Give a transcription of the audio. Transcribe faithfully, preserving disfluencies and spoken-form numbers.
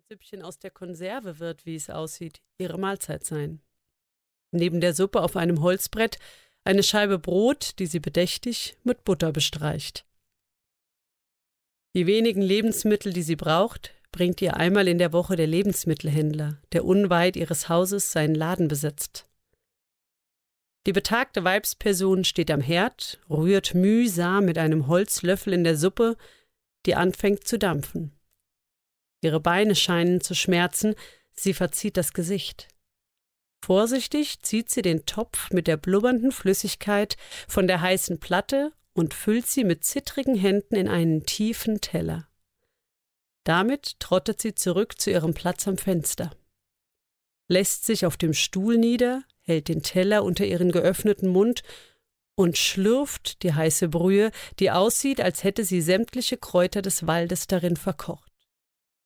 Süppchen aus der Konserve wird, wie es aussieht, ihre Mahlzeit sein. Neben der Suppe auf einem Holzbrett eine Scheibe Brot, die sie bedächtig mit Butter bestreicht. Die wenigen Lebensmittel, die sie braucht, bringt ihr einmal in der Woche der Lebensmittelhändler, der unweit ihres Hauses seinen Laden besetzt. Die betagte Weibsperson steht am Herd, rührt mühsam mit einem Holzlöffel in der Suppe, die anfängt zu dampfen. Ihre Beine scheinen zu schmerzen, sie verzieht das Gesicht. Vorsichtig zieht sie den Topf mit der blubbernden Flüssigkeit von der heißen Platte und füllt sie mit zittrigen Händen in einen tiefen Teller. Damit trottet sie zurück zu ihrem Platz am Fenster, lässt sich auf dem Stuhl nieder, hält den Teller unter ihren geöffneten Mund und schlürft die heiße Brühe, die aussieht, als hätte sie sämtliche Kräuter des Waldes darin verkocht.